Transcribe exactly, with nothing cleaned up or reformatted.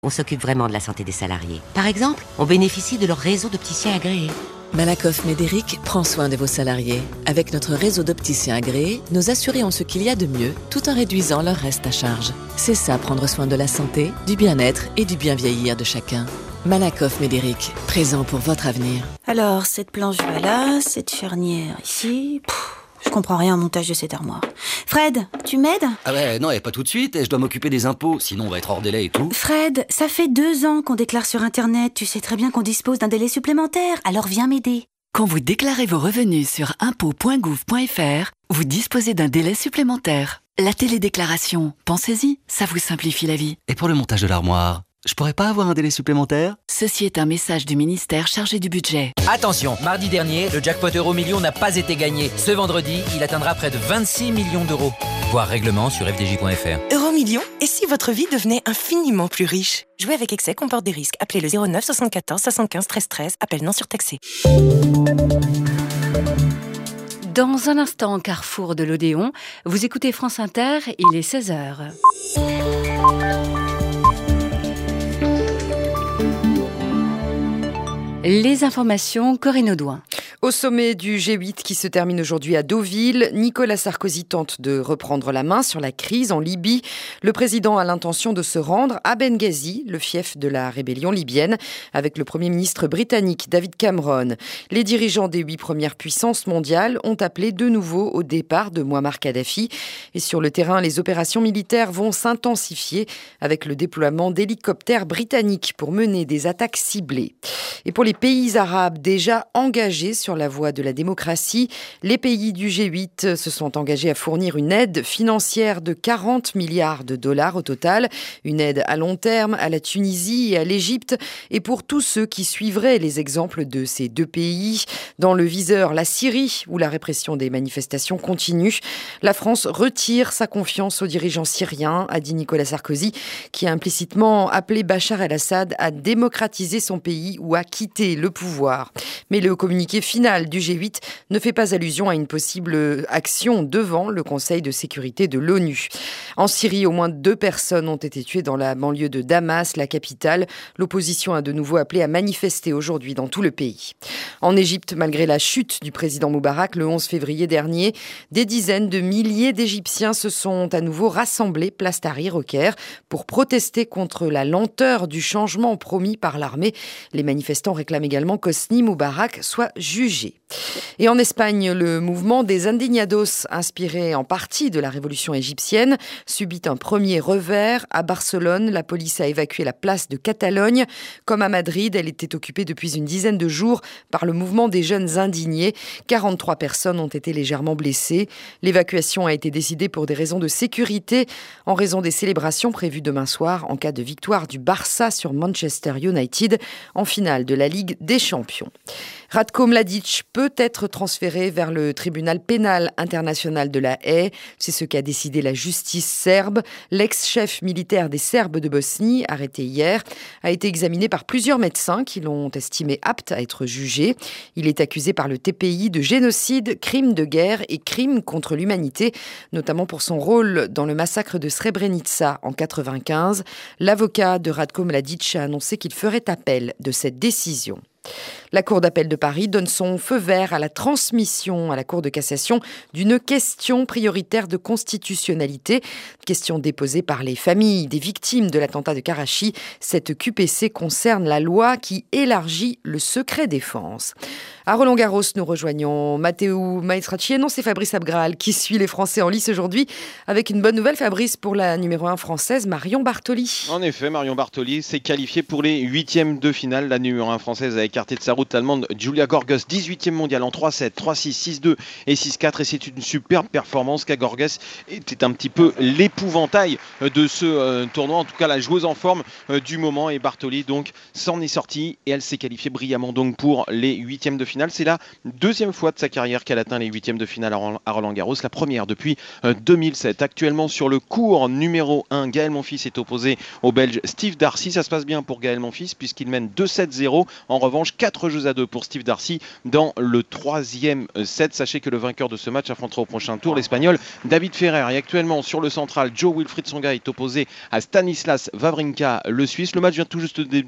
On s'occupe vraiment de la santé des salariés. Par exemple, on bénéficie de leur réseau d'opticiens agréés. Malakoff Médéric prend soin de vos salariés. Avec notre réseau d'opticiens agréés, nos assurés ont ce qu'il y a de mieux, tout en réduisant leur reste à charge. C'est ça, prendre soin de la santé, du bien-être et du bien vieillir de chacun. Malakoff Médéric, présent pour votre avenir. Alors, cette planche là, cette charnière ici... Pff. Je comprends rien au montage de cette armoire. Fred, tu m'aides ? Ah ouais, non, pas tout de suite, je dois m'occuper des impôts, sinon on va être hors délai et tout. Fred, ça fait deux ans qu'on déclare sur Internet, tu sais très bien qu'on dispose d'un délai supplémentaire, alors viens m'aider. Quand vous déclarez vos revenus sur impôts point gouv point fr, vous disposez d'un délai supplémentaire. La télédéclaration, pensez-y, ça vous simplifie la vie. Et pour le montage de l'armoire, je pourrais pas avoir un délai supplémentaire ? Ceci est un message du ministère chargé du budget. Attention, mardi dernier, le jackpot Euro Million n'a pas été gagné. Ce vendredi, il atteindra près de vingt-six millions d'euros. Voir règlement sur f d j point f r. Euro Million, et si votre vie devenait infiniment plus riche ? Jouer avec excès comporte des risques. Appelez le zéro neuf soixante-quatorze soixante-quinze treize treize. Appel non surtaxé. Dans un instant, carrefour de l'Odéon, vous écoutez France Inter, il est seize heures. Les informations, Corinne Audouin. Au sommet du G huit qui se termine aujourd'hui à Deauville, Nicolas Sarkozy tente de reprendre la main sur la crise en Libye. Le président a l'intention de se rendre à Benghazi, le fief de la rébellion libyenne, avec le Premier ministre britannique David Cameron. Les dirigeants des huit premières puissances mondiales ont appelé de nouveau au départ de Mouammar Kadhafi. Et sur le terrain, les opérations militaires vont s'intensifier avec le déploiement d'hélicoptères britanniques pour mener des attaques ciblées. Et pour les pays arabes déjà engagés sur la voie de la démocratie, les pays du G huit se sont engagés à fournir une aide financière de quarante milliards de dollars au total, une aide à long terme à la Tunisie et à l'Égypte, et pour tous ceux qui suivraient les exemples de ces deux pays. Dans le viseur, la Syrie, où la répression des manifestations continue. La France retire sa confiance aux dirigeants syriens, a dit Nicolas Sarkozy, qui a implicitement appelé Bachar el-Assad à démocratiser son pays ou à quitter le pouvoir. Mais le communiqué final du G huit ne fait pas allusion à une possible action devant le Conseil de sécurité de l'ONU. En Syrie, au moins deux personnes ont été tuées dans la banlieue de Damas, la capitale. L'opposition a de nouveau appelé à manifester aujourd'hui dans tout le pays. En Égypte, malgré la chute du président Moubarak le onze février dernier, des dizaines de milliers d'Égyptiens se sont à nouveau rassemblés place Tahrir au Caire pour protester contre la lenteur du changement promis par l'armée. Les manifestants réclament également qu'Hosni Moubarak soit jugé. Et en Espagne, le mouvement des Indignados, inspiré en partie de la révolution égyptienne, subit un premier revers. À Barcelone, la police a évacué la place de Catalogne. Comme à Madrid, elle était occupée depuis une dizaine de jours par le mouvement des jeunes indignés. quarante-trois personnes ont été légèrement blessées. L'évacuation a été décidée pour des raisons de sécurité, en raison des célébrations prévues demain soir en cas de victoire du Barça sur Manchester United en finale de la Ligue des Champions. Ratko Mladic peut être transféré vers le tribunal pénal international de La Haye. C'est ce qu'a décidé la justice serbe. L'ex-chef militaire des Serbes de Bosnie, arrêté hier, a été examiné par plusieurs médecins qui l'ont estimé apte à être jugé. Il est accusé par le T P I de génocide, crime de guerre et crime contre l'humanité, notamment pour son rôle dans le massacre de Srebrenica en quatre-vingt-quinze. L'avocat de Ratko Mladic a annoncé qu'il ferait appel de cette décision. La Cour d'appel de Paris donne son feu vert à la transmission à la Cour de cassation d'une question prioritaire de constitutionnalité, question déposée par les familles des victimes de l'attentat de Karachi. Cette Q P C concerne la loi qui élargit le secret défense. À Roland-Garros, nous rejoignons Matteo Maestracchi. Non, c'est Fabrice Abgral qui suit les Français en lice aujourd'hui avec une bonne nouvelle, Fabrice, pour la numéro un française, Marion Bartoli. En effet, Marion Bartoli s'est qualifiée pour les huitièmes de finale. La numéro un française a écarté de sa route l'allemande Julia Görges, dix-huitième mondiale en trois sept, trois six, six deux et six quatre. Et c'est une superbe performance car Görges était un petit peu l'épouvantail de ce euh, tournoi. En tout cas, la joueuse en forme euh, du moment. Et Bartoli donc s'en est sortie et elle s'est qualifiée brillamment donc pour les huitièmes de finale. C'est la deuxième fois de sa carrière qu'elle atteint les huitièmes de finale à Roland-Garros, la première depuis euh, deux mille sept. Actuellement sur le court numéro un, Gaël Monfils est opposé au Belge Steve Darcy. Ça se passe bien pour Gaël Monfils puisqu'il mène deux sept zéro. En revanche, quatre jeux à deux pour Steve Darcy dans le troisième set. Sachez que le vainqueur de ce match affrontera au prochain tour l'Espagnol David Ferrer. Et actuellement sur le central, Joe Wilfried Tsonga est opposé à Stanislas Wawrinka, le Suisse. Le match vient tout juste de